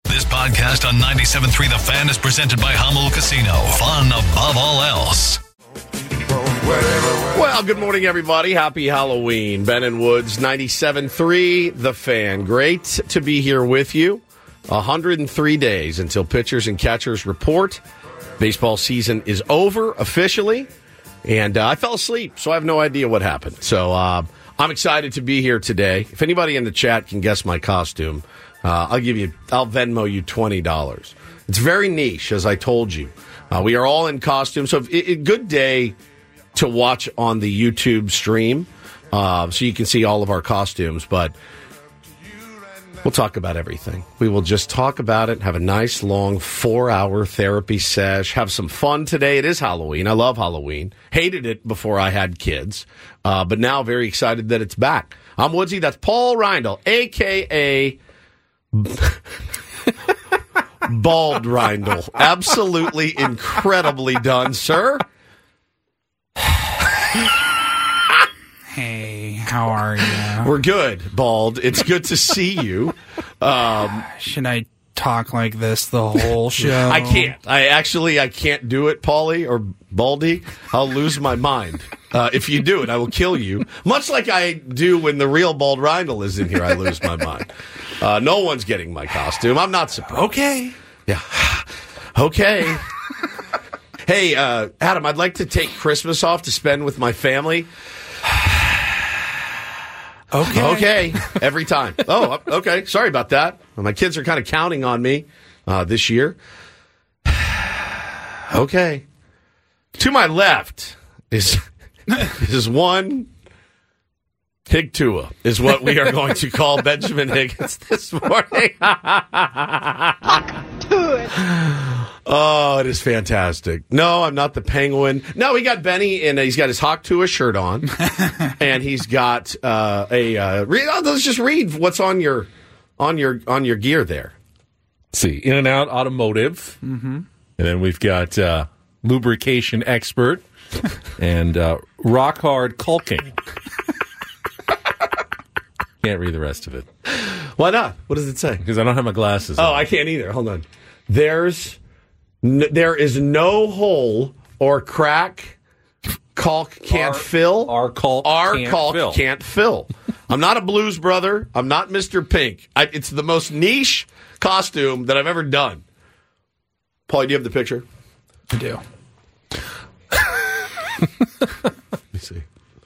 This podcast on 97.3 The Fan is presented by Hummel Casino. Fun above all else. Well, good morning, everybody. Happy Halloween. Ben and Woods, 97.3 The Fan. Great to be here with you. 103 days until pitchers and catchers report. Baseball season is over officially. And I fell asleep, so I have no idea what happened. So I'm excited to be here today. If anybody in the chat can guess my costume, I'll Venmo you $20. It's very niche, as I told you. We are all in costume, so good day to watch on the YouTube stream, so you can see all of our costumes. But we'll talk about everything. We will just talk about it, have a nice, long 4-hour therapy sesh, have some fun today. It is Halloween. I love Halloween. Hated it before I had kids, but now very excited that it's back. I'm Woodsy. That's Paul Reindl, a.k.a. Bald Reindl. Absolutely incredibly done, sir. Hey, how are you? We're good, Bald. It's good to see you. Should I talk like this the whole show? I can't. I can't do it, Paulie or Baldy. I'll lose my mind. If you do it, I will kill you. Much like I do when the real Bald Reindl is in here, I lose my mind. No one's getting my costume. I'm not surprised. Okay. Yeah. Okay. Hey, Adam, I'd like to take Christmas off to spend with my family. Okay. Every time. Oh, okay. Sorry about that. My kids are kind of counting on me this year. Okay. To my left is one Hig Tua, is what we are going to call Benjamin Higgins this morning. Oh, it is fantastic. No, I'm not the Penguin. No, we got Benny, and he's got his Hawk Tua shirt on, and he's got let's just read what's on your gear there. Let's see, In and Out Automotive, and then we've got lubrication expert and rock hard caulking. Can't read the rest of it. Why not? What does it say? Because I don't have my glasses on. Oh, I can't either. Hold on. There is no hole or crack caulk can't fill. Our caulk can't fill. I'm not a Blues Brother. I'm not Mr. Pink. It's the most niche costume that I've ever done. Paul, do you have the picture? I do. Let me see.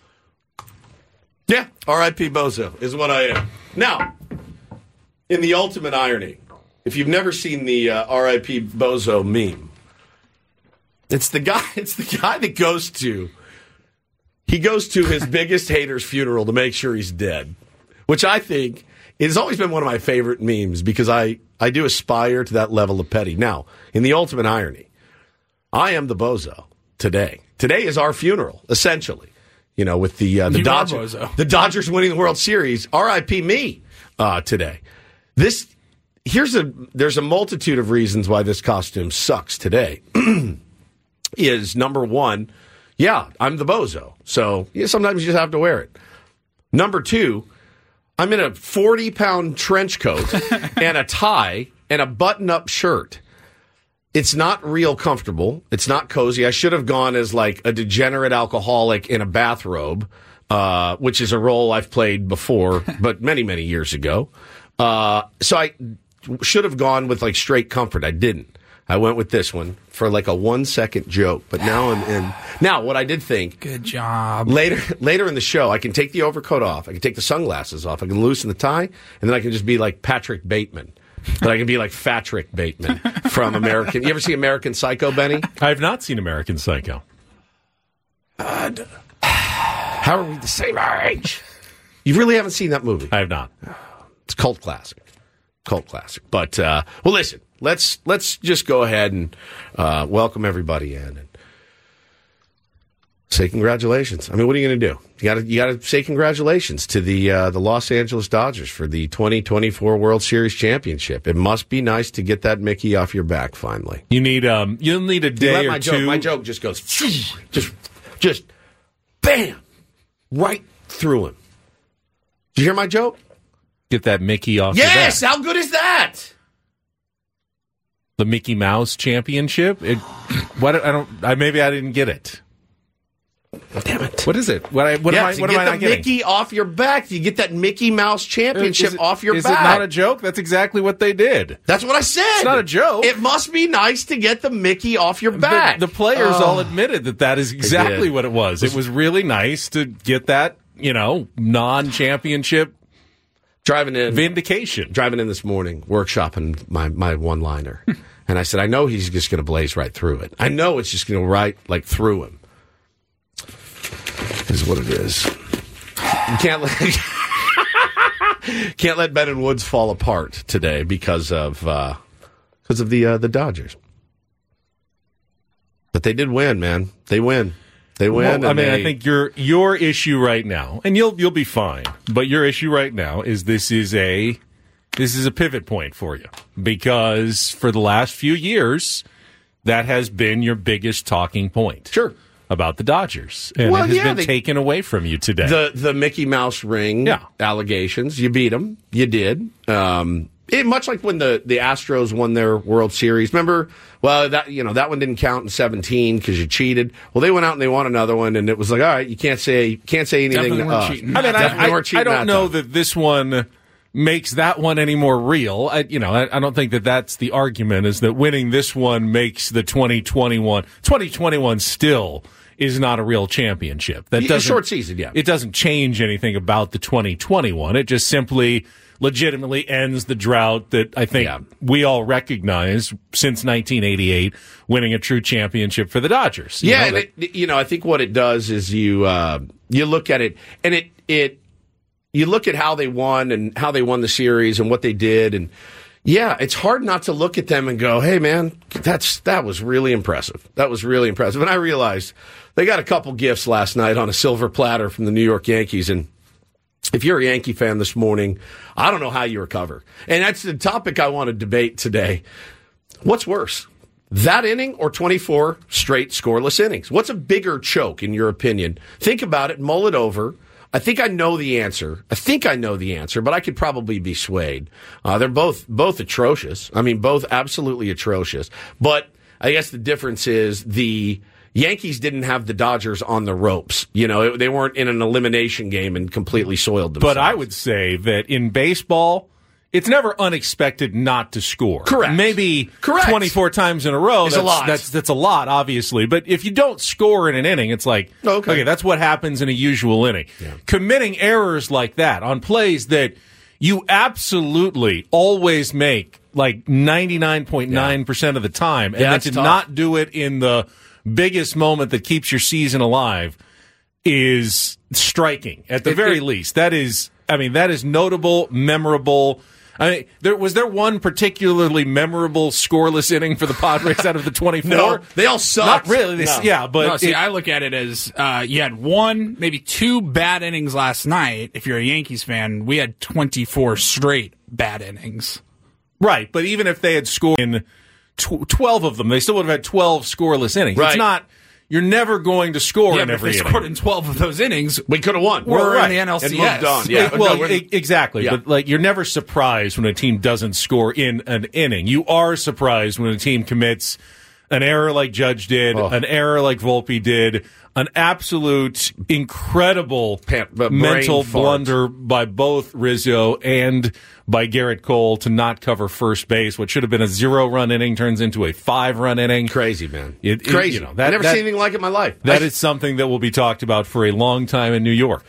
Yeah, R.I.P. Bozo is what I am. Now, in the ultimate irony, if you've never seen the R.I.P. Bozo meme, it's the guy that goes to his biggest hater's funeral to make sure he's dead, which I think has always been one of my favorite memes because I do aspire to that level of petty. Now, in the ultimate irony, I am the Bozo today. Today is our funeral, essentially. You know, with the Dodgers winning the World Series, R.I.P. me today. There's a multitude of reasons why this costume sucks today. Is number one, yeah, I'm the Bozo, so yeah, sometimes you just have to wear it. Number two, I'm in a 40-pound trench coat and a tie and a button-up shirt. It's not real comfortable. It's not cozy. I should have gone as like a degenerate alcoholic in a bathrobe, which is a role I've played before, but many, many years ago. So I should have gone with like straight comfort. I didn't. I went with this one for like a 1-second joke. But now I'm in. Now, what I did think. Good job. Later in the show, I can take the overcoat off. I can take the sunglasses off. I can loosen the tie, and then I can just be like Patrick Bateman. But I can be like Fatrick Bateman from American. You ever see American Psycho, Benny? I have not seen American Psycho. How are we the same age? You really haven't seen that movie? I have not. It's a cult classic. But well, listen. Let's just go ahead and welcome everybody in and say congratulations. I mean, what are you going to do? You got to say congratulations to the Los Angeles Dodgers for the 2024 World Series championship. It must be nice to get that Mickey off your back finally. You'll need a day or two. My joke just goes just bam right through him. Did you hear my joke? Get that Mickey off your back. Yes, how good is that? the Mickey Mouse Championship. Maybe I didn't get it. Damn it! What is it? What am I not getting? Get the Mickey off your back. You get that Mickey Mouse Championship off your back. Is it not a joke? That's exactly what they did. That's what I said. It's not a joke. It must be nice to get the Mickey off your back. The players all admitted that is exactly what it was. It was really nice to get that, non-championship vindication. Driving in this morning, workshopping my one-liner. And I said, I know he's just going to blaze right through it. I know it's just going to right through him. Is what it is. You can't let Ben and Woods fall apart today because of the Dodgers. But they did win, man. They win. Well, I think your issue right now, and you'll be fine. But your issue right now is this is a pivot point for you, because for the last few years that has been your biggest talking point. Sure. About the Dodgers. And it has been taken away from you today. The Mickey Mouse ring allegations. You beat them. You did. Much like when the Astros won their World Series. Remember? Well, that one didn't count in 2017 because you cheated. Well, they went out and they won another one, and it was like, all right, you can't say anything. Definitely weren't cheating. I don't know that this one makes that one any more real. I don't think that's the argument, is that winning this one makes the 2021 still is not a real championship. That doesn't, a short season, yeah. It doesn't change anything about the 2021. It just simply legitimately ends the drought that I think we all recognize since 1988, winning a true championship for the Dodgers. I think what it does is you look at it, and you look at how they won and how they won the series and what they did, and it's hard not to look at them and go, hey, man, that was really impressive. That was really impressive. And I realized they got a couple gifts last night on a silver platter from the New York Yankees, and if you're a Yankee fan this morning, I don't know how you recover. And that's the topic I want to debate today. What's worse, that inning or 24 straight scoreless innings? What's a bigger choke, in your opinion? Think about it, mull it over. I think I know the answer, but I could probably be swayed. They're both atrocious. I mean, both absolutely atrocious. But I guess the difference is the Yankees didn't have the Dodgers on the ropes. They weren't in an elimination game and completely soiled themselves. But I would say that in baseball, it's never unexpected not to score. Correct. Maybe 24 times in a row. That's a lot. That's a lot, obviously. But if you don't score in an inning, it's like, okay, that's what happens in a usual inning. Yeah. Committing errors like that on plays that you absolutely always make, like 99.9% of the time, and then to not do it in the biggest moment that keeps your season alive is striking, at the very least. That is notable, memorable. I mean, was there one particularly memorable scoreless inning for the Padres out of the 24? No, they all sucked. Not really. I look at it as you had one, maybe two bad innings last night. If you're a Yankees fan, we had 24 straight bad innings. Right, but even if they had scored in 12 of them, they still would have had 12 scoreless innings. Right. It's not. You're never going to score in every inning. If they scored in 12 of those innings, we could have won. We're in the NLCS. And moved on. Yeah. Exactly. Yeah. But you're never surprised when a team doesn't score in an inning. You are surprised when a team commits an error like Judge did, an error like Volpe did, an absolute incredible mental blunder by both Rizzo and by Garrett Cole to not cover first base. What should have been a 0-run inning turns into a 5-run inning. Crazy, man. Crazy. I've never seen anything like it in my life. That is something that will be talked about for a long time in New York.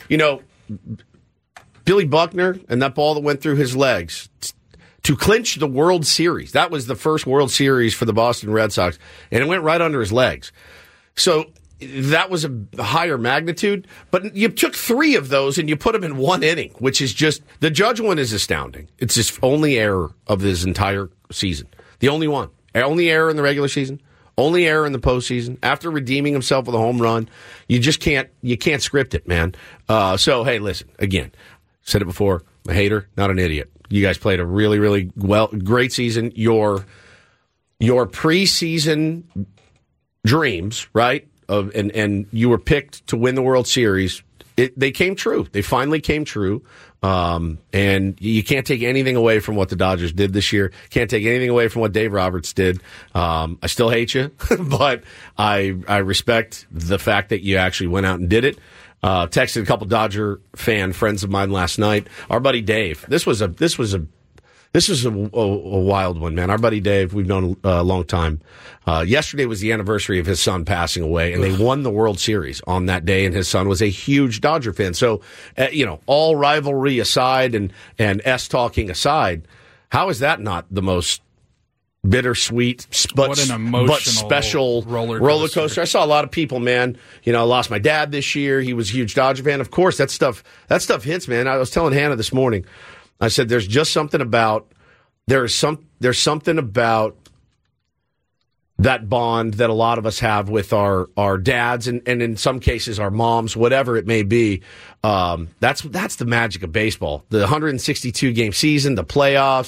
Billy Buckner and that ball that went through his legs to clinch the World Series. That was the first World Series for the Boston Red Sox, and it went right under his legs. So that was a higher magnitude, but you took 3 of those and you put them in one inning, which is just, the Judge one is astounding. It's his only error of this entire season. The only one. Only error in the regular season. Only error in the postseason. After redeeming himself with a home run, you can't script it, man. So, hey, listen, again, said it before, I'm a hater, not an idiot. You guys played a really, really great season. Your preseason dreams, right? And you were picked to win the World Series. They came true. They finally came true. And you can't take anything away from what the Dodgers did this year. Can't take anything away from what Dave Roberts did. I still hate you, but I respect the fact that you actually went out and did it. Texted a couple Dodger fan friends of mine last night. Our buddy Dave. This was a wild one, man. Our buddy Dave, we've known a long time. Yesterday was the anniversary of his son passing away, and they won the World Series on that day, and his son was a huge Dodger fan. So, all rivalry aside and S-talking aside, how is that not the most bittersweet but special roller coaster? I saw a lot of people, man. I lost my dad this year. He was a huge Dodger fan. Of course, that stuff hits, man. I was telling Hannah this morning. I said, there's something about that bond that a lot of us have with our dads and in some cases our moms, whatever it may be. That's the magic of baseball. The 162 game season, the playoffs,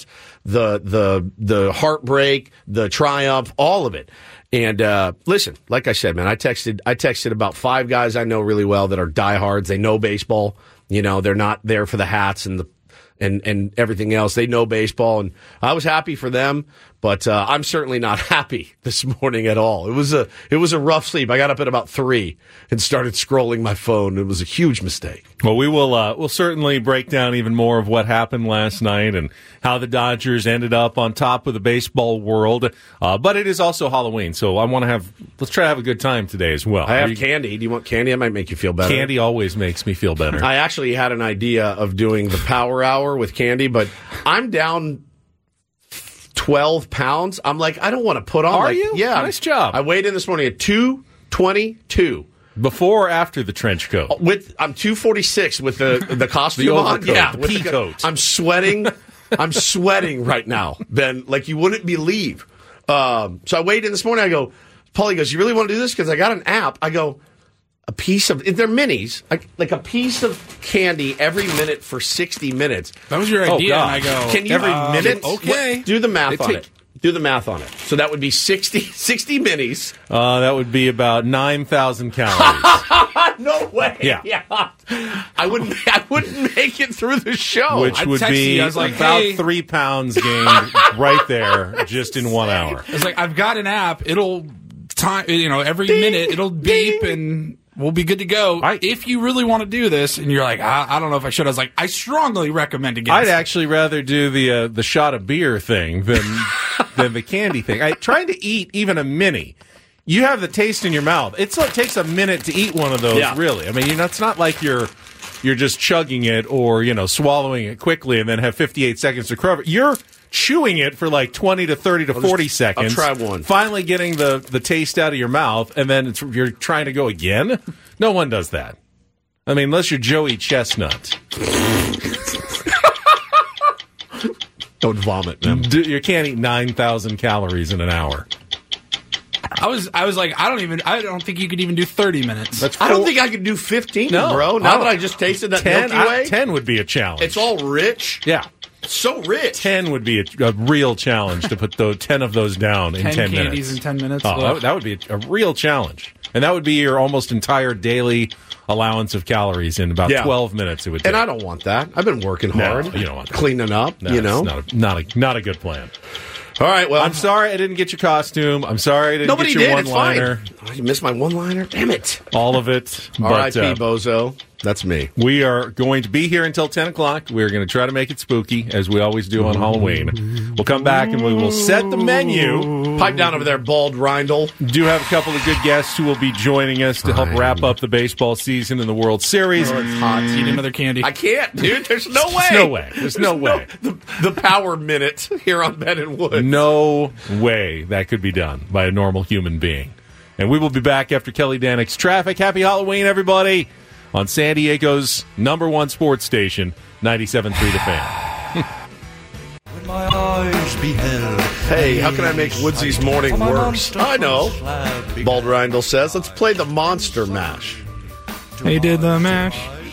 the heartbreak, the triumph, all of it. And listen, like I said, man, I texted about 5 guys I know really well that are diehards. They know baseball. They're not there for the hats and everything else. They know baseball, and I was happy for them, but I'm certainly not happy this morning at all. It was a rough sleep. I got up at about 3 and started scrolling my phone. It was a huge mistake. Well, we'll certainly break down even more of what happened last night and how the Dodgers ended up on top of the baseball world. But it is also Halloween, so let's try to have a good time today as well. I have candy. Do you want candy? That might make you feel better. Candy always makes me feel better. I actually had an idea of doing the power hour with candy, but I'm down 12 pounds. I'm like, I don't want to put on. Are you? Yeah. Nice job. I weighed in this morning at 222. Before or after the trench coat? I'm 246 with the costume on. Yeah, the pea coat. I'm sweating. I'm sweating right now, Ben, like you wouldn't believe. So I weighed in this morning. I go, Paulie goes, you really want to do this? Because I got an app. I go, they're minis, like a piece of candy every minute for 60 minutes. That was your idea. And I go, can you every minute? Okay. Do the math on it. Do the math on it. So that would be 60 minis. That would be about 9,000 calories. No way. Yeah. I wouldn't make it through the show. Which would be about 3 pounds gained right there just in 1 hour. It's like, I've got an app. It'll every minute it'll beep and we'll be good to go. If you really want to do this, and you're like, I don't know if I should. I was like, I strongly recommend against I'd actually rather do the shot of beer thing than the candy thing. Trying to eat even a mini. You have the taste in your mouth. It takes a minute to eat one of those, really. I mean, it's not like you're just chugging it or, swallowing it quickly and then have 58 seconds to recover. You're chewing it for like 20 to 30 to 40 seconds. I'll try one. Finally getting the taste out of your mouth, and then you're trying to go again? No one does that. I mean, unless you're Joey Chestnut. Don't vomit, man. You can't eat 9,000 calories in an hour. I was like, I don't think you could even do 30 minutes. I don't think I could do 15, bro. Now that I just tasted that 10, Milky Way. 10 would be a challenge. It's all rich. Yeah. So rich. 10 would be a real challenge to put 10 of those down in 10 minutes. 10 candies in 10 minutes. Oh, that would be a real challenge. And that would be your almost entire daily allowance of calories in about 12 minutes it would take. And I don't want that. I've been working hard. No, you don't want that. Cleaning up, It's not a good plan. All right, well. I'm sorry I didn't get your costume. I'm sorry I didn't get your one-liner. Oh, you missed my one-liner? Damn it. All of it. R.I.P. Bozo. That's me. We are going to be here until 10 o'clock. We're going to try to make it spooky, as we always do on Halloween. We'll come back and we will set the menu. Pipe down over there, Bald Reindl. Do have a couple of good guests who will be joining us to help wrap up the baseball season in the World Series. Oh, it's hot. Eat another candy. I can't, dude. There's no way. There's no way. The power minute here on Ben and Woods. No way that could be done by a normal human being. And we will be back after Kelly Danick's Traffic. Happy Halloween, everybody, on San Diego's #1 sports station, 97.3 The Fan. When my eyes beheld. Hey, how can I make Woodsy's morning worse? I know. Bald Reindl says, let's play the Monster Mash. He did the mash.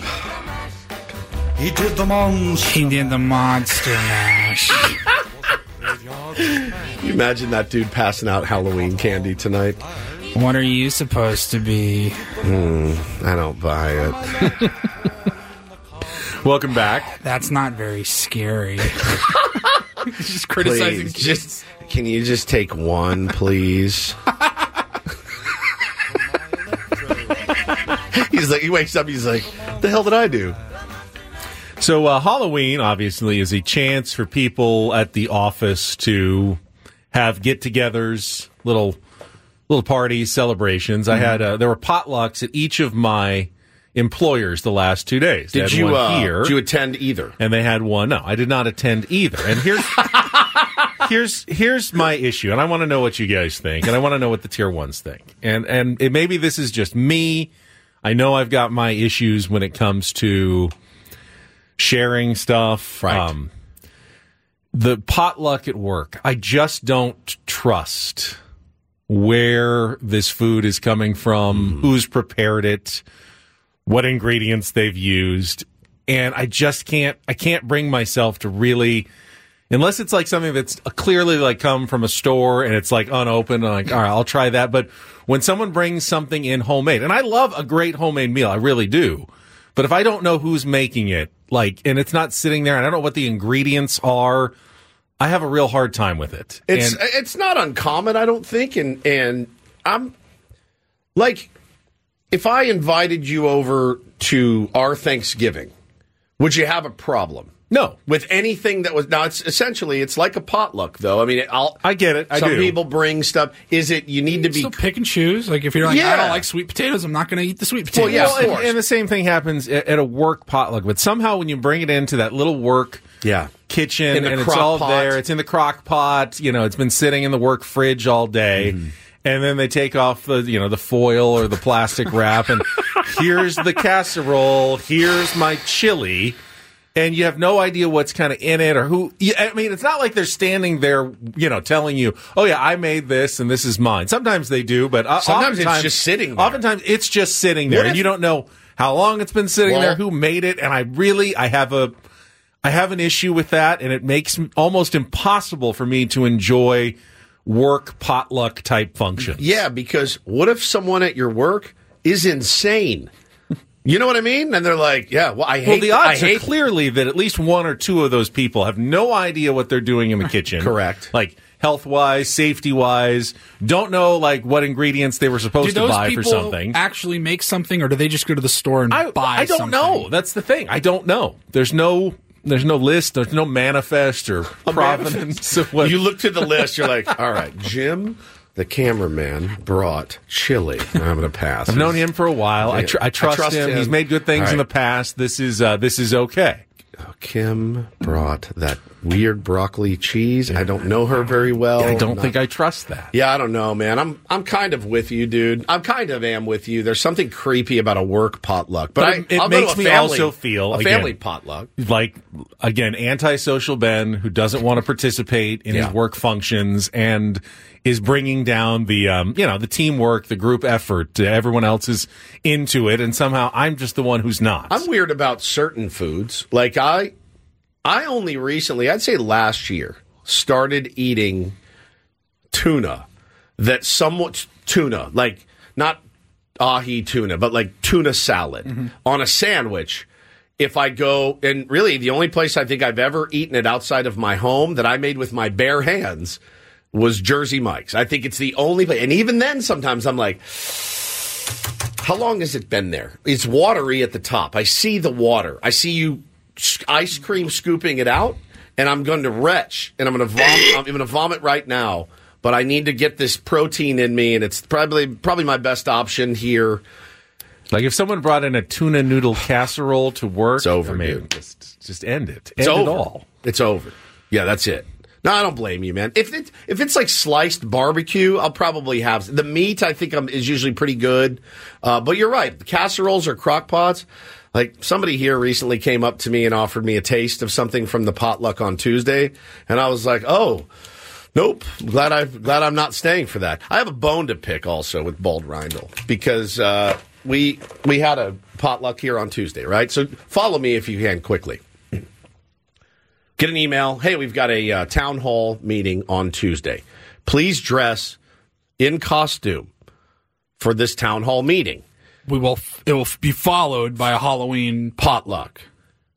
He did the monster. He did the monster mash. Can you imagine that dude passing out Halloween candy tonight? What are you supposed to be? I don't buy it. Welcome back. That's not very scary. Just criticizing kids. Can you just take one, please? He wakes up, he's like, the hell did I do? So Halloween, obviously, is a chance for people at the office to have get-togethers, little parties, celebrations. I had there were potlucks at each of my employers the last 2 days. Did you attend either? And they had one. No, I did not attend either. And here's my issue, and I want to know what you guys think, and I want to know what the tier ones think. And maybe this is just me. I know I've got my issues when it comes to sharing stuff. Right. The potluck at work, I just don't trust where this food is coming from, who's prepared it, what ingredients they've used. And I can't bring myself to really, unless it's like something that's clearly like come from a store and it's like unopened, I'm like, all right, I'll try that. But when someone brings something in homemade, and I love a great homemade meal, I really do. But if I don't know who's making it, and it's not sitting there and I don't know what the ingredients are, I have a real hard time with it. It's not uncommon, I don't think. And I'm like, if I invited you over to our Thanksgiving, would you have a problem? No. With anything that was... Now, it's like a potluck, though. I mean, I get it. Some people bring stuff. Is it you need to be... Still pick and choose. Like, if you're like, I don't like sweet potatoes, I'm not going to eat the sweet potatoes. Well, yeah, and the same thing happens at a work potluck. But somehow when you bring it into that little work kitchen and it's all there, it's in the crock pot, it's been sitting in the work fridge all day. Mm-hmm. And then they take off the foil or the plastic wrap, and here's the casserole, here's my chili, and you have no idea what's kind of in it or who. I mean, it's not like they're standing there, telling you, oh yeah, I made this and this is mine. Sometimes they do, but sometimes it's just sitting there. Oftentimes it's just sitting there, and you don't know how long it's been sitting there, who made it, and I have an issue with that, and it makes it almost impossible for me to enjoy work potluck type functions. Yeah, because what if someone at your work is insane? You know what I mean? And they're like, yeah, well, the odds are clearly that at least one or two of those people have no idea what they're doing in the kitchen. Correct. Like health-wise, safety-wise, don't know like what ingredients they were supposed to buy for something. Do those people actually make something, or do they just go to the store and buy something? I don't know. That's the thing. I don't know. There's no list. There's no manifest or provenance. You look to the list. You're like, all right, Jim, the cameraman, brought chili. I'm going to pass. I've known him for a while. I trust him. He's made good things in the past. This is okay. Kim brought that weird broccoli cheese. I don't know her very well. I don't think I trust that. Yeah, I don't know, man. I'm kind of with you, dude. I kind of am with you. There's something creepy about a work potluck, but it makes me also feel a family potluck, like again, antisocial Ben who doesn't want to participate in his work functions and is bringing down the the teamwork, the group effort. Everyone else is into it, and somehow I'm just the one who's not. I'm weird about certain foods. Like I only recently, I'd say last year, started eating tuna. Like not ahi tuna, but like tuna salad on a sandwich. If I go, and really the only place I think I've ever eaten it outside of my home that I made with my bare hands was Jersey Mike's. I think it's the only place. And even then, sometimes I'm like, how long has it been there? It's watery at the top. I see the water. I see you ice cream scooping it out, and I'm going to retch, and I'm going to vomit. I'm going to vomit right now. But I need to get this protein in me, and it's probably my best option here. Like if someone brought in a tuna noodle casserole to work, it's over, dude. Just end it. It's end over. It all. It's over. Yeah, that's it. No, I don't blame you, man. If it's like sliced barbecue, I'll probably have the meat. I think is usually pretty good. But you're right. The casseroles or crock pots. Like somebody here recently came up to me and offered me a taste of something from the potluck on Tuesday, and I was like, oh. Nope. Glad I'm not staying for that. I have a bone to pick also with Bald Reindl because we had a potluck here on Tuesday, right? So follow me if you can quickly. Get an email. Hey, we've got a town hall meeting on Tuesday. Please dress in costume for this town hall meeting. It will be followed by a Halloween potluck.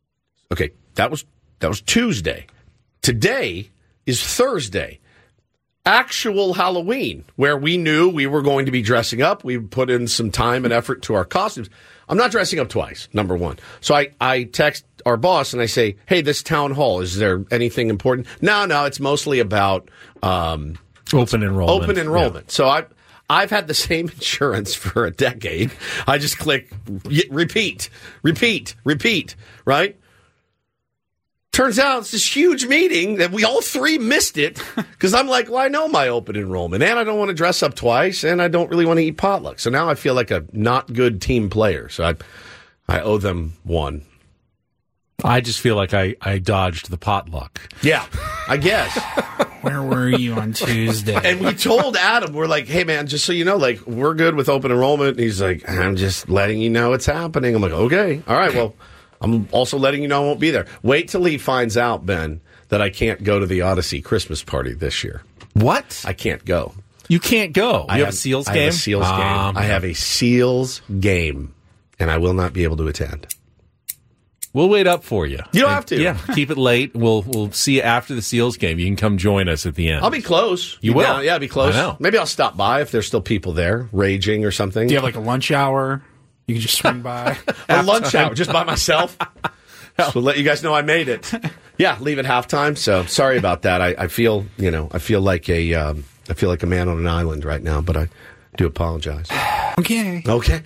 Okay, that was Tuesday. Today is Thursday. Actual Halloween, where we knew we were going to be dressing up. We put in some time and effort to our costumes. I'm not dressing up twice, number one. So I text our boss and I say, hey, this town hall, is there anything important? No, it's mostly about open enrollment. Open enrollment. Yeah. So I've had the same insurance for a decade. I just click repeat, right? Turns out it's this huge meeting that we all three missed it because I'm like, well, I know my open enrollment, and I don't want to dress up twice, and I don't really want to eat potluck. So now I feel like a not good team player. So I owe them one. I just feel like I dodged the potluck. Yeah, I guess. Where were you on Tuesday? And we told Adam, we're like, hey, man, just so you know, like, we're good with open enrollment. And he's like, I'm just letting you know it's happening. I'm like, okay. All right, well, I'm also letting you know I won't be there. Wait till he finds out, Ben, that I can't go to the Odyssey Christmas party this year. What? I can't go. You can't go? You have a Seals game? I have a Seals game. I have a Seals game, and I will not be able to attend. We'll wait up for you. You don't have to. Yeah, keep it late. We'll see you after the Seals game. You can come join us at the end. I'll be close. You will? Yeah, I'll be close. I know. Maybe I'll stop by if there's still people there raging or something. Do you have like a lunch hour? You can just swing by. A lunch hour just by myself? So let you guys know I made it. Yeah, leave at halftime. So sorry about that. I feel like a man on an island right now, but I do apologize. Okay.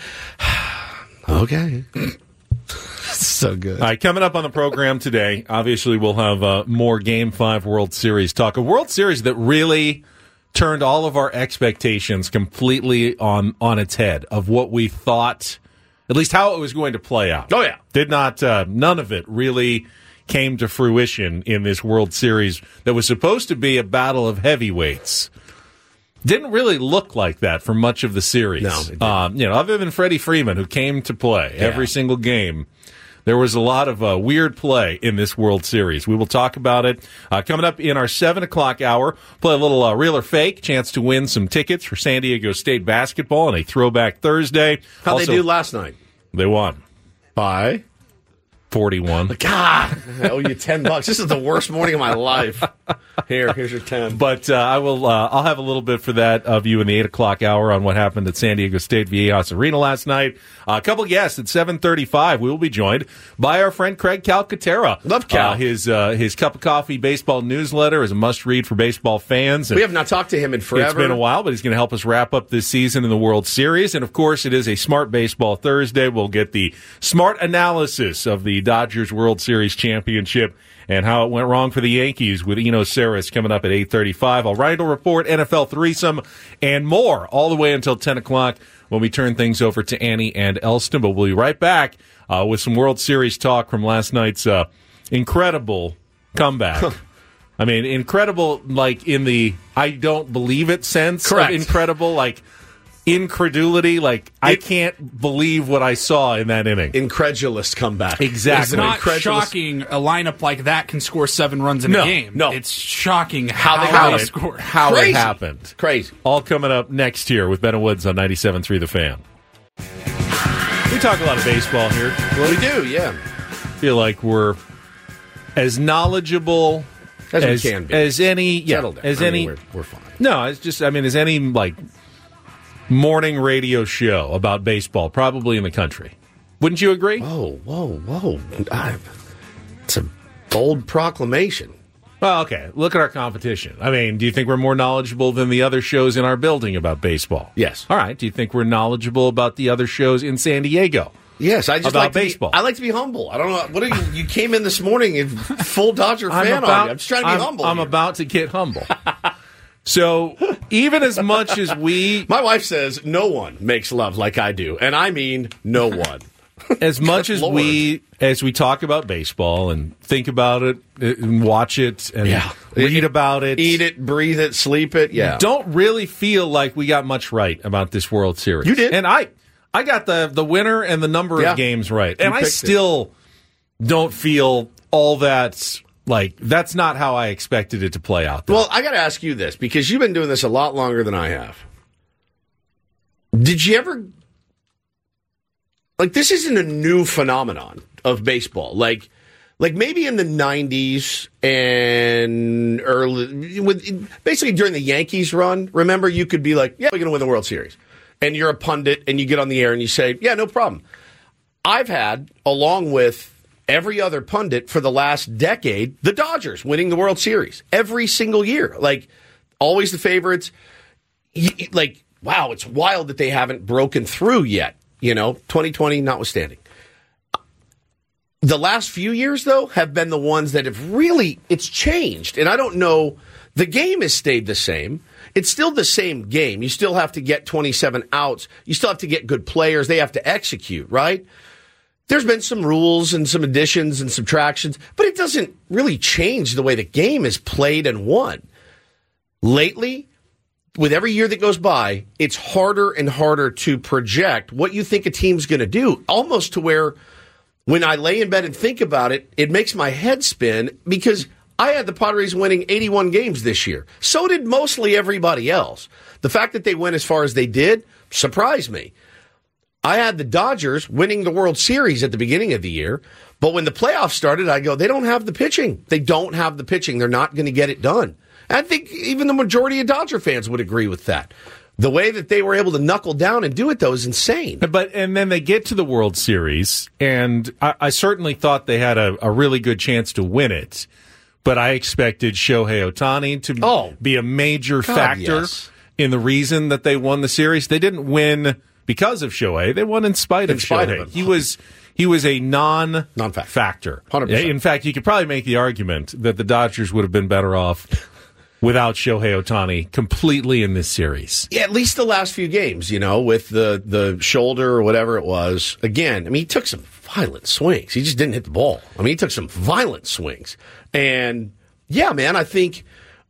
So good. All right, coming up on the program today, obviously we'll have more Game 5 World Series talk. A World Series that really turned all of our expectations completely on its head of what we thought, at least how it was going to play out. Oh, yeah. Did not, none of it really came to fruition in this World Series that was supposed to be a battle of heavyweights. Didn't really look like that for much of the series. No, it didn't. Other than Freddie Freeman, who came to play every single game, there was a lot of weird play in this World Series. We will talk about it coming up in our 7 o'clock hour. Play a little Real or Fake, chance to win some tickets for San Diego State basketball on a Throwback Thursday. How'd they do last night? They won. By? 41. God, I owe you $10. This is the worst morning of my life. Here's your 10. But I'll have a little bit for that of you in the 8 o'clock hour on what happened at San Diego State Viejas Arena last night. A couple guests at 7:35. We will be joined by our friend Craig Calcaterra. Love Cal. His Cup of Coffee baseball newsletter is a must-read for baseball fans. We have not talked to him in forever. It's been a while, but he's going to help us wrap up this season in the World Series. And, of course, it is a Smart Baseball Thursday. We'll get the smart analysis of the Dodgers World Series championship and how it went wrong for the Yankees with Eno Saris coming up at 8:35. I'll write a report, NFL threesome, and more all the way until 10 o'clock when we turn things over to Annie and Elston. But we'll be right back with some World Series talk from last night's incredible comeback. I mean, incredible like in the I don't believe it sense. Correct. Of incredible, like incredulity, like I can't believe what I saw in that inning. Incredulous comeback. Exactly. It's not shocking a lineup like that can score 7 runs in a game. No. It's shocking how they it scored. How Crazy. it happened. Crazy. All coming up next here with Ben and Woods on 97.3 The Fan. We talk a lot of baseball here. We do, yeah. Feel like we're as knowledgeable As we can be. as any. Yeah, Settle down. as I any. mean, we're fine. No, it's just. I mean, as any like morning radio show about baseball, probably in the country. Wouldn't you agree? Whoa. It's a bold proclamation. Well, okay. Look at our competition. I mean, do you think we're more knowledgeable than the other shows in our building about baseball? Yes. All right. Do you think we're knowledgeable about the other shows in San Diego? Yes, I just about like baseball. I like to be humble. I don't know. What are you came in this morning in full Dodger fan on you. I'm just trying to be humble. I'm here. about to get humble. So even as much as we... My wife says no one makes love like I do, and I mean no one. As much as Lord. we talk about baseball and think about it and watch it and read about it, Eat it, breathe it, sleep it, yeah. don't really feel like we got much right about this World Series. You did. And I got the winner and the number of games right. And I still don't feel all that... Like, that's not how I expected it to play out, though. Well, I got to ask you this, because you've been doing this a lot longer than I have. Did you ever... Like, this isn't a new phenomenon of baseball. Like Like maybe in the 90s and basically during the Yankees run, remember you could be like, yeah, we're going to win the World Series. And you're a pundit and you get on the air and you say, yeah, no problem. I've had, along with every other pundit for the last decade, the Dodgers winning the World Series every single year. Like, always the favorites. Like, wow, it's wild that they haven't broken through yet, 2020 notwithstanding. The last few years, though, have been the ones that have really, it's changed. And I don't know, the game has stayed the same. It's still the same game. You still have to get 27 outs. You still have to get good players. They have to execute, right? There's been some rules and some additions and subtractions, but it doesn't really change the way the game is played and won. Lately, with every year that goes by, it's harder and harder to project what you think a team's going to do, almost to where when I lay in bed and think about it, it makes my head spin because I had the Padres winning 81 games this year. So did mostly everybody else. The fact that they went as far as they did surprised me. I had the Dodgers winning the World Series at the beginning of the year, but when the playoffs started, I go, they don't have the pitching. They don't have the pitching. They're not going to get it done. And I think even the majority of Dodger fans would agree with that. The way that they were able to knuckle down and do it, though, is insane. And then they get to the World Series, and I certainly thought they had a really good chance to win it, but I expected Shohei Ohtani to be a major factor in the reason that they won the series. They didn't win because of Shohei. They won in spite of Shohei. He was a non-factor. 100%. In fact, you could probably make the argument that the Dodgers would have been better off without Shohei Ohtani completely in this series. Yeah, at least the last few games, with the shoulder or whatever it was. Again, he took some violent swings. He just didn't hit the ball. He took some violent swings. And, yeah, man, I think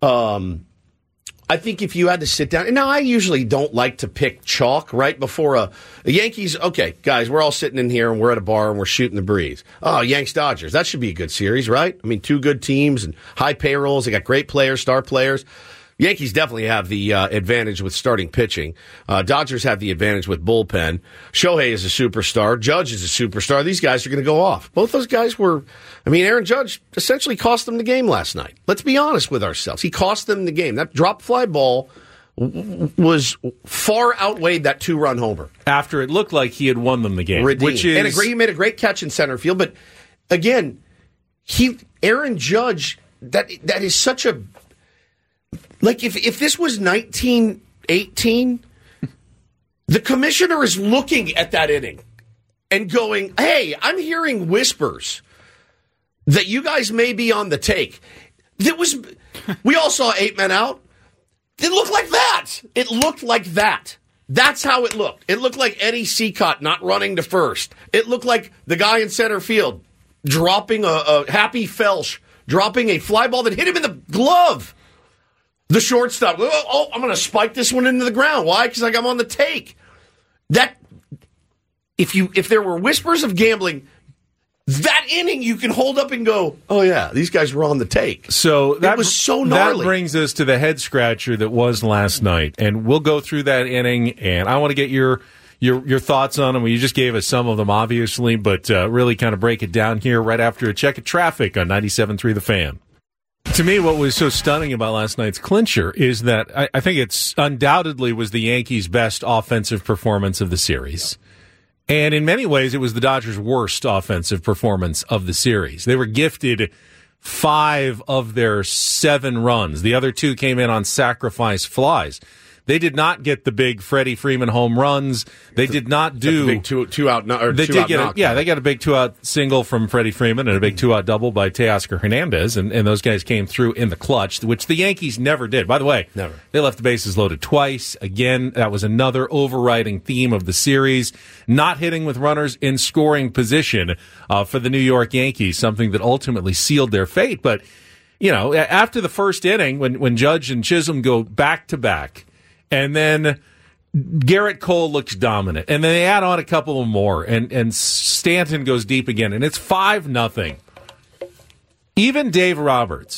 if you had to sit down, and now I usually don't like to pick chalk right before a Yankees. Okay, guys, we're all sitting in here and we're at a bar and we're shooting the breeze. Oh, Yanks Dodgers, that should be a good series, right? Two good teams and high payrolls. They got great players, star players. Yankees definitely have the advantage with starting pitching. Dodgers have the advantage with bullpen. Shohei is a superstar. Judge is a superstar. These guys are going to go off. Both those guys were, Aaron Judge essentially cost them the game last night. Let's be honest with ourselves. He cost them the game. That drop fly ball was far outweighed that 2-run homer. After it looked like he had won them the game. Which is, and he made a great catch in center field. But again, Aaron Judge, that is such a, like, if this was 1918, the commissioner is looking at that inning and going, hey, I'm hearing whispers that you guys may be on the take. We all saw 8 men out. It looked like that. It looked like that. That's how it looked. It looked like Eddie Seacott not running to first. It looked like the guy in center field dropping a Happy Felsch, dropping a fly ball that hit him in the glove. The shortstop, I'm going to spike this one into the ground. Why? Because I'm on the take. That if there were whispers of gambling, that inning you can hold up and go, oh yeah, these guys were on the take. So that was so gnarly. That brings us to the head scratcher that was last night, and we'll go through that inning. And I want to get your thoughts on them. You just gave us some of them, obviously, but really kind of break it down here right after a check of traffic on 97.3 The Fan. To me, what was so stunning about last night's clincher is that I think it's undoubtedly was the Yankees' best offensive performance of the series. And in many ways, it was the Dodgers' worst offensive performance of the series. They were gifted 5 of their 7 runs. The other 2 came in on sacrifice flies. They did not get the big Freddie Freeman home runs. They did not do the big two out. They did get they got a big 2-out single from Freddie Freeman and a big 2-out double by Teoscar Hernandez, and those guys came through in the clutch, which the Yankees never did. By the way, never. They left the bases loaded twice. Again, that was another overriding theme of the series. Not hitting with runners in scoring position for the New York Yankees, something that ultimately sealed their fate. But after the first inning, when Judge and Chisholm go back to back. And then Garrett Cole looks dominant. And then they add on a couple more. And Stanton goes deep again. And it's 5-0. Even Dave Roberts,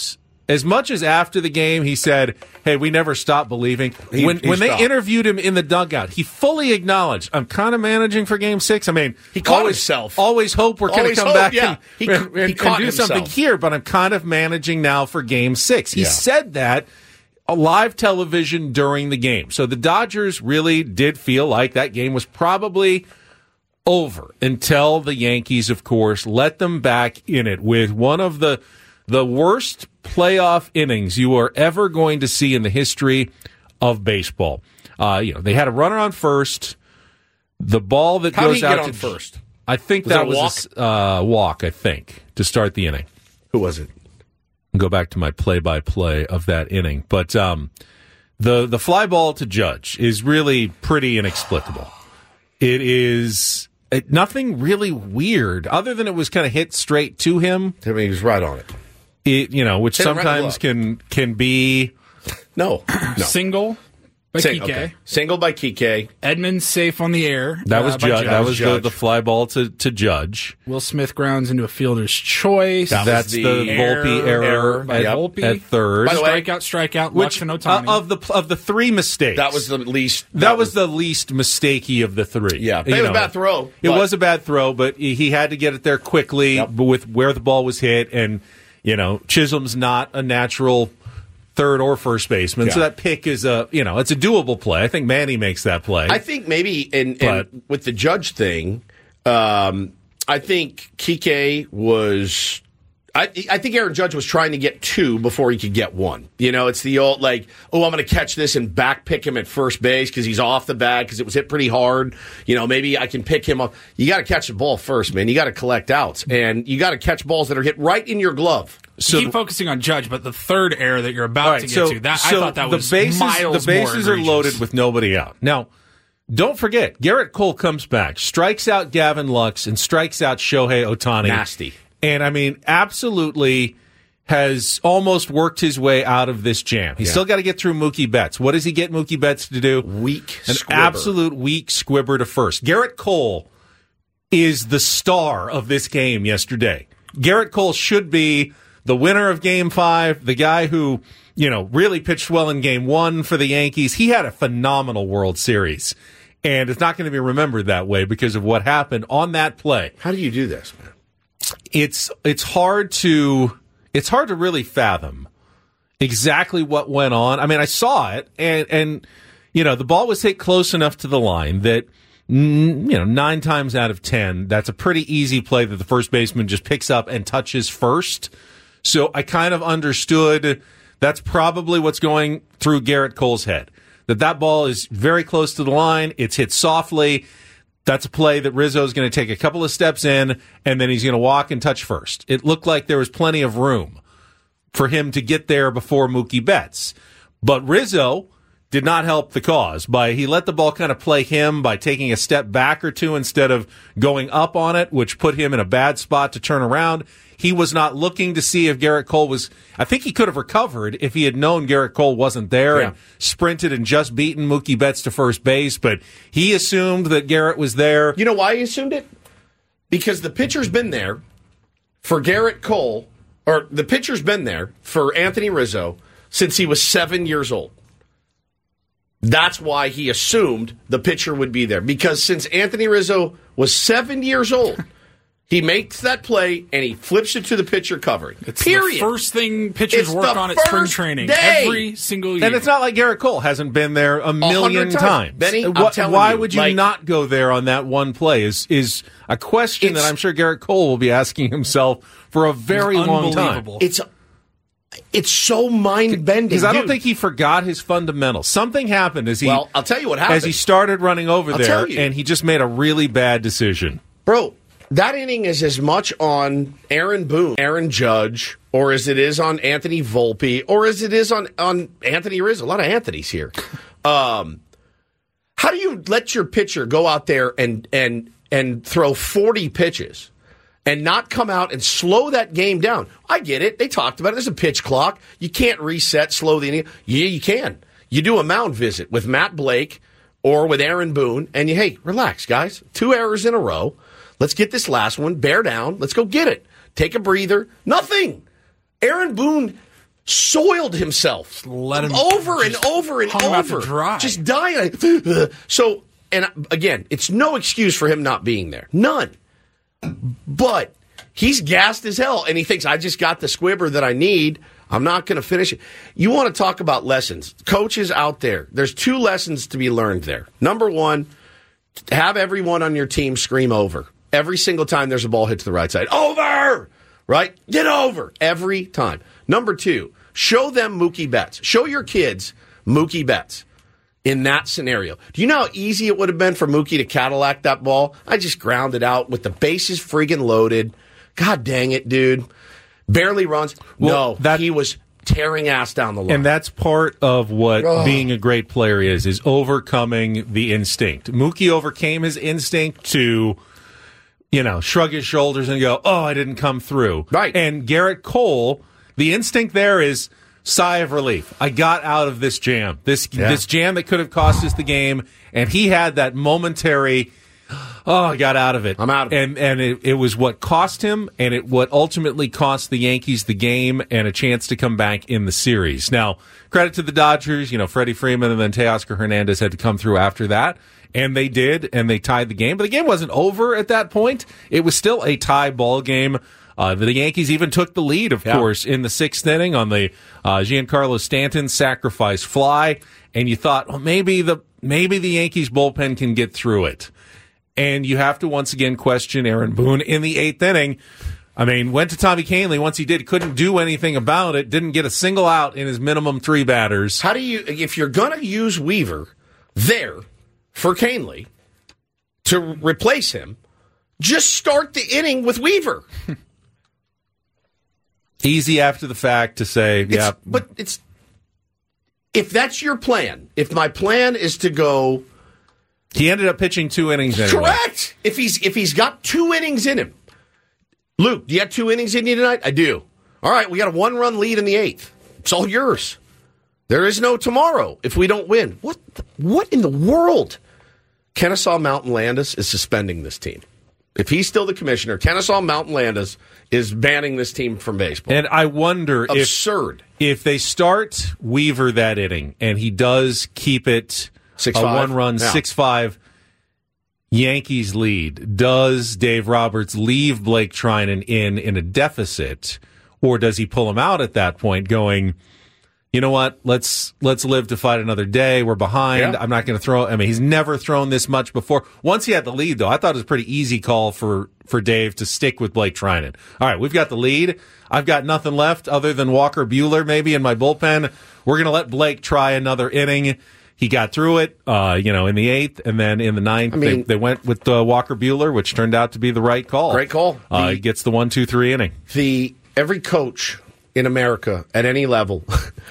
as much as after the game he said, hey, we never stopped believing. When they interviewed him in the dugout, he fully acknowledged, I'm kind of managing for Game 6. I mean, he caught himself. Always hope we're going to come back and he do something here, but I'm kind of managing now for Game 6. He said that on live television during the game. So the Dodgers really did feel like that game was probably over until the Yankees, of course, let them back in it with one of the worst playoff innings you are ever going to see in the history of baseball. They had a runner on first. The ball that How goes did he out get to on first. I think that was a walk. I think to start the inning. Who was it? Go back to my play-by-play of that inning, but the fly ball to Judge is really pretty inexplicable. It is nothing really weird, other than it was kind of hit straight to him. I mean, he was right on it. Which sometimes can be no. Single by Kike. Okay. Single by Kike. Edmonds safe on the air. That was Judge. That was Judge. the fly ball to Judge. Will Smith grounds into a fielder's choice. That's the Volpe error by Volpe at third. By the way, strikeout. Which and Ohtani. of the three mistakes, that was the least. That was the least mistakey of the three. Yeah, it was a bad throw. It was a bad throw, but he had to get it there quickly with where the ball was hit, and Chisholm's not a natural third or first baseman, so that pick is it's a doable play. I think Manny makes that play. I think maybe with the Judge thing, I think Kike was. I think Aaron Judge was trying to get two before he could get one. It's the old I'm going to catch this and back pick him at first base because he's off the bag because it was hit pretty hard. Maybe I can pick him up. You got to catch the ball first, man. You got to collect outs, and you got to catch balls that are hit right in your glove. So keep focusing on Judge, but the third error that you're about to get to, I thought that was miles the bases more are loaded with nobody out. Now, don't forget, Garrett Cole comes back, strikes out Gavin Lux, and strikes out Shohei Ohtani. Nasty. And, absolutely has almost worked his way out of this jam. He's still got to get through Mookie Betts. What does he get Mookie Betts to do? An absolute weak squibber to first. Garrett Cole is the star of this game yesterday. Garrett Cole should be the winner of Game 5, the guy who, really pitched well in Game 1 for the Yankees. He had a phenomenal World Series. And it's not going to be remembered that way because of what happened on that play. How do you do this, man? It's hard to really fathom exactly what went on. I saw it, and the ball was hit close enough to the line that 9 times out of 10, that's a pretty easy play that the first baseman just picks up and touches first. So I kind of understood that's probably what's going through Garrett Cole's head. That ball is very close to the line. It's hit softly. That's a play that Rizzo's going to take a couple of steps in, and then he's going to walk and touch first. It looked like there was plenty of room for him to get there before Mookie Betts. But Rizzo did not help the cause. He let the ball kind of play him by taking a step back or two instead of going up on it, which put him in a bad spot to turn around. He was not looking to see if Garrett Cole was... I think he could have recovered if he had known Garrett Cole wasn't there and sprinted and just beaten Mookie Betts to first base, but he assumed that Garrett was there. You know why he assumed it? Because the pitcher's been there for Garrett Cole, or the pitcher's been there for Anthony Rizzo since he was 7 years old. That's why he assumed the pitcher would be there. Because since Anthony Rizzo was 7 years old... He makes that play, and he flips it to the pitcher covering. It's the first thing pitchers work on at spring training every single year. And it's not like Garrett Cole hasn't been there a million times. Benny, why would you not go there on that one play is a question that I'm sure Garrett Cole will be asking himself for a very long time. It's so mind-bending. Because I don't think he forgot his fundamentals. Something happened as he... Well, I'll tell you what happened. As he started running over there, and he just made a really bad decision. Bro... That inning is as much on Aaron Boone, Aaron Judge, or as it is on Anthony Volpe, or as it is on Anthony Rizzo. A lot of Anthonys here. How do you let your pitcher go out there and throw 40 pitches and not come out and slow that game down? I get it. They talked about it. There's a pitch clock. You can't reset, slow the inning. Yeah, you can. You do a mound visit with Matt Blake or with Aaron Boone, and hey, relax, guys. 2 errors in a row. Let's get this last one. Bear down. Let's go get it. Take a breather. Nothing. Aaron Boone soiled himself let him over and over and hung him out over. to dry. Just dying. So, and again, it's no excuse for him not being there. None. But he's gassed as hell, and he thinks, I just got the squibber that I need. I'm not going to finish it. You want to talk about lessons. Coaches out there, there's 2 lessons to be learned there. Number 1, have everyone on your team scream over. Every single time there's a ball hit to the right side. Over! Right? Get over. Every time. Number 2, show them Mookie Betts. Show your kids Mookie Betts in that scenario. Do you know how easy it would have been for Mookie to Cadillac that ball? I just grounded out with the bases friggin' loaded. God dang it, dude. Barely runs. Well, he was tearing ass down the line. And that's part of what being a great player is overcoming the instinct. Mookie overcame his instinct to, shrug his shoulders and go, oh, I didn't come through. Right. And Garrett Cole, the instinct there is sigh of relief. I got out of this jam. This jam that could have cost us the game, and he had that momentary, I got out of it. I'm out of it. And it was what cost him, and what ultimately cost the Yankees the game and a chance to come back in the series. Now, credit to the Dodgers. Freddie Freeman and then Teoscar Hernandez had to come through after that. And they did, and they tied the game. But the game wasn't over at that point. It was still a tie ball game. The Yankees even took the lead, of course, in the 6th inning on the Giancarlo Stanton sacrifice fly. And you thought, well, maybe the Yankees bullpen can get through it. And you have to once again question Aaron Boone in the 8th inning. I mean, went to Tommy Kahnle. Once he did, couldn't do anything about it. Didn't get a single out in his minimum 3 batters. How do you, if you're going to use Weaver there for Kahnle to replace him, just start the inning with Weaver. Easy after the fact to say, But if that's your plan, if my plan is to go... He ended up pitching 2 innings anyway. Correct! If he's got 2 innings in him. Luke, do you have 2 innings in you tonight? I do. All right, we got a 1-run lead in the 8th. It's all yours. There is no tomorrow if we don't win. What in the world? Kennesaw Mountain Landis is suspending this team. If he's still the commissioner, Kennesaw Mountain Landis is banning this team from baseball. And I wonder if they start Weaver that inning and he does keep it 6-5. A 1-run, 6-5 Yankees lead, does Dave Roberts leave Blake Trinan in a deficit, or does he pull him out at that point going, you know what, let's live to fight another day. We're behind. I'm not going to throw. I mean, he's never thrown this much before. Once he had the lead, though, I thought it was a pretty easy call for Dave to stick with Blake Trinan. All right, we've got the lead. I've got nothing left other than Walker Buehler maybe in my bullpen. We're going to let Blake try another inning. He got through it, in the 8th, and then in the 9th, they went with Walker Buehler, which turned out to be the right call. Great call. He gets the 1-2-3 inning. Every coach in America at any level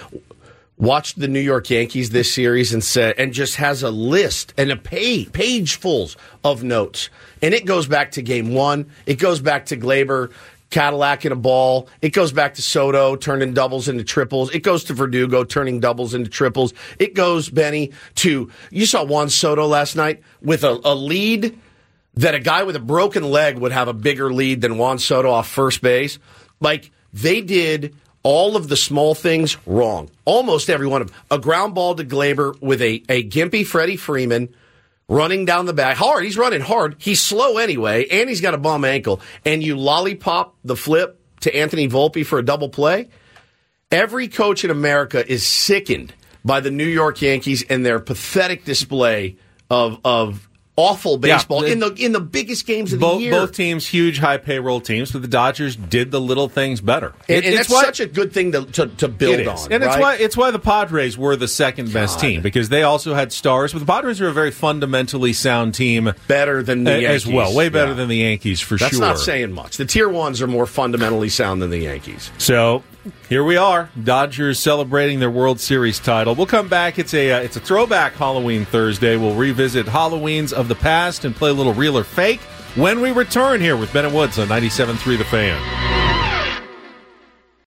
watched the New York Yankees this series and just has a list and a page fulls of notes. And it goes back to game 1. It goes back to Glaber Cadillac in a ball. It goes back to Soto turning doubles into triples. It goes to Verdugo turning doubles into triples. It goes, Benny, to, you saw Juan Soto last night with a lead that a guy with a broken leg would have a bigger lead than Juan Soto off first base. Like, they did all of the small things wrong. Almost every one of them. A ground ball to Glaber with a gimpy Freddie Freeman running down the back. Hard. He's running hard. He's slow anyway, and he's got a bum ankle. And you lollipop the flip to Anthony Volpe for a double play. Every coach in America is sickened by the New York Yankees and their pathetic display of awful baseball in the biggest games of the year. Both teams, huge high payroll teams, but the Dodgers did the little things better. And that's such a good thing to build on. And it's why the Padres were the second best team, because they also had stars, but the Padres are a very fundamentally sound team. Better than the Yankees. As well, way better than the Yankees for sure. That's not saying much. The tier ones are more fundamentally sound than the Yankees. So here we are, Dodgers celebrating their World Series title. We'll come back. It's a throwback Halloween Thursday. We'll revisit Halloweens of the past and play a little real or fake when we return here with Ben and Woods on 97.3 The Fan.